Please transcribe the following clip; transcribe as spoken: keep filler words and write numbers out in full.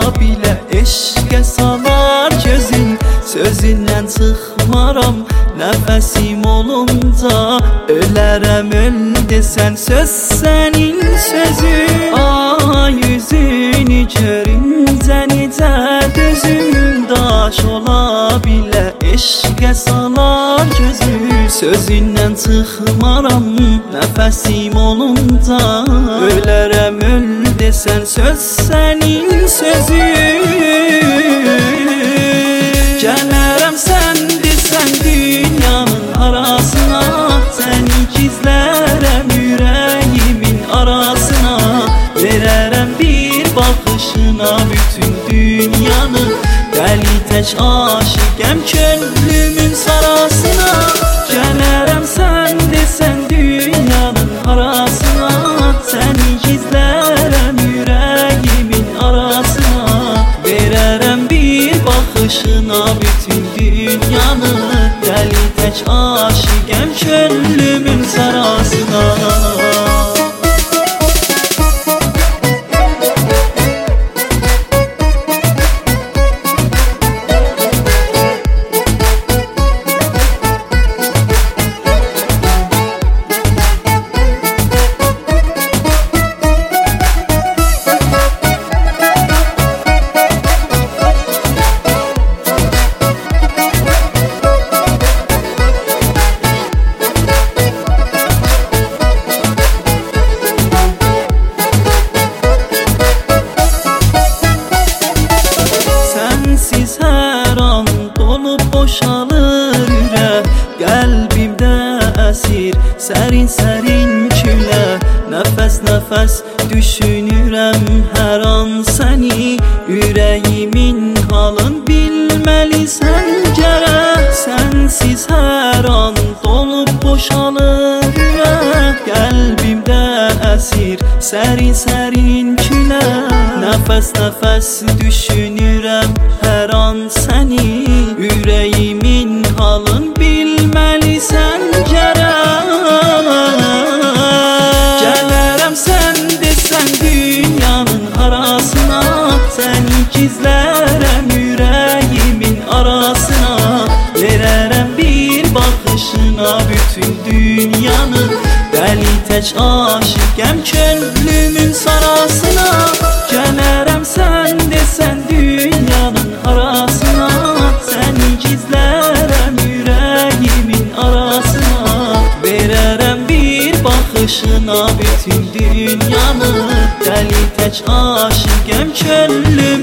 bilə eşqə salar gözün. Sözündən çıxmaram nəfəsim olunca, ölərəm öl desən söz sənin sözün. Ay yüzünü görüncə necə dözüm, daş ola bilə eşqə salar gözün. Sözündən çıxmaram nəfəsim olunca, ölərəm öl desən söz sənin sözün. Gələrəm sən desən dünyanın arasına, səni gizlərəm ürəyimin arasına. Verərəm bir baxışına bütün dünyanı, dəli tək aşiqəm könlümün sarasına. Gələrəm sən desən dünyanın arasına, səni gizlərəm ürəyimin arasına. Verərəm bir baxışına bütün dünyanı, dəli tək aşiqəm könlümün sarasına. Boşalır ürək, qəlbimdə əsir sərin sərin külə. Nəfəs nəfəs düşünürəm hər an səni, ürəyimin halın bilməlisən gərək. Sənsiz hər an dolub boşalır ürək, qəlbimdə əsir sərin sərin külə. Nəfəs nəfəs düşünürəm hər an səni, ürəyimin halın bilməlisən gərək. Gələrəm sən desən dünyanın arasına, səni gizlərəm ürəyimin arasına. Verərəm bir baxışına bütün dünyanı, dəli tək aşiqəm könlümün sarasına. Gələrəm sən desən dünyanın arasına, səni gizlərəm ürəyimin arasına. Verərəm bir baxışına bütün dünyanı, dəli tək aşiqəm könlümün